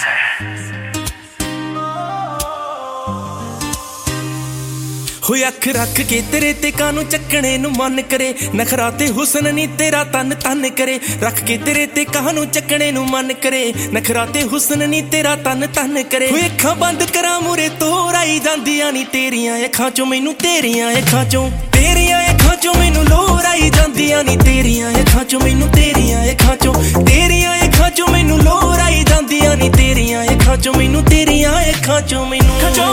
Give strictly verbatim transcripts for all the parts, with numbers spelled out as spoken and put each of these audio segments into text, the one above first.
हो अख रख के तेरे ते कानू चकने नु मन करे, नखरा ते हुसन नी तेरा तन तन करे। रख के तेरे ते कानू चकने नु मन करे, नखरा ते हुसन नी तेरा तन तन करे। हो अखां बंद करा मुरे तोर आई जांदियां नी तेरियां अखां चों मैनू, तेरियां अखां चों तेरियां अखां चों मैनू लोर आई जांदियां नी तेरियां अखां चों मैनू, तेरियां अखां चों तेरियां अखां चों मैनू लोर आई जांदियां नी तेरियां अखां चों मैनू, तेरियां अखां चों मैनू।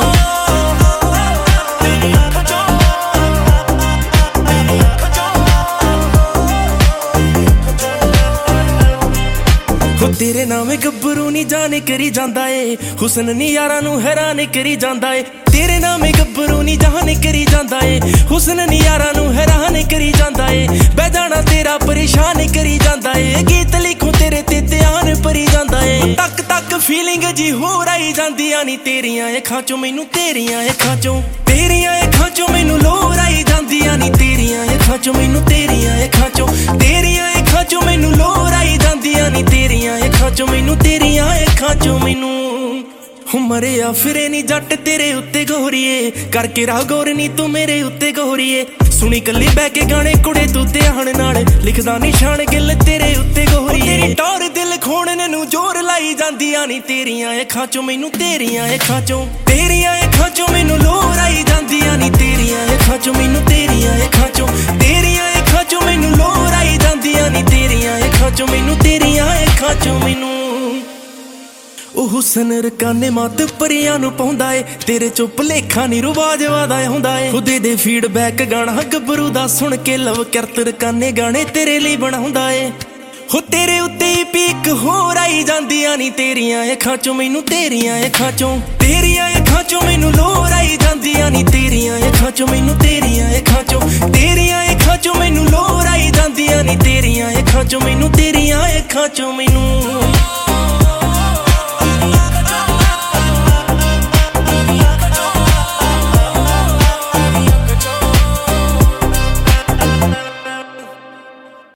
तेरे नामे गब्बरू नी जाने करी जांदा ए, हुसन नी यारां नू हैरान करी जांदा ए। तेरे नामे गब्बरू नी जाने करी जांदा ए, हुसन नी यारां नू हैरान करी जांदा ए। बह जाना तेरा परेशान करी जांदा ए, गीत लिखूं तेरे ते ध्यान भरी जांदा ए। तक तक फीलिंग जी होर आई जांदियां नी तेरियां अखां चों मैनू, तेरियां अखां चों तेरियां अखां चों मैनू लोर आई जांदियां नी तेरियां अखां चों मैनू, तेरियां अखां चों तेरियां अखां चों मैनू लोर आई जांदियां नी तेरियां अखां चों मैनू, तेरियां अखां चों मैनू। मरिया फिरे नी जट तेरे उत्ते गोरीए, करके राह गौर नी तू मेरे उत्ते गोरीए। सुनी कल्ली बह के गाने कुड़े तू ध्यान नाल, लिखदा निशान गिल तेरे उत्ते गोरीए। तेरी टौर दिल खोड़ने नू जोर लाई जांदियां नी तेरियां अखां चों मैनू, तेरियां अखां चों तेरियां अखां चों मैनू लोर आई जांदियां नी तेरियां अखां चों मैनू, तेरियां अखां चों तेरियां अखां चों मैनू लोर आई जांदियां नी तेरियां अखां चों मैनू, तेरियां अखां चों मैनू। ओ हुसन रकाने मत परियां नू पाउंदा ए, तेरे चो भलेखा नी रिवाज वादा हुंदा ए। खुदे दे फीडबैक गाना गब्बरू दा सुन के लव करत रकाने गाने तेरे लिए बनाउंदा ए। हो तेरे उत्ते ही पीक होर आई जांदियां नी तेरियां अखां चों मैनू, तेरियां अखां चों तेरियां अखां चों मैनू लोर आई जांदियां नी तेरियां अखां चों मैनू, तेरियां अखां चों तेरियां अखां चों मैनू लोर आई जांदियां नी तेरियां अखां चों मैनू, तेरियां अखां चों मैनू।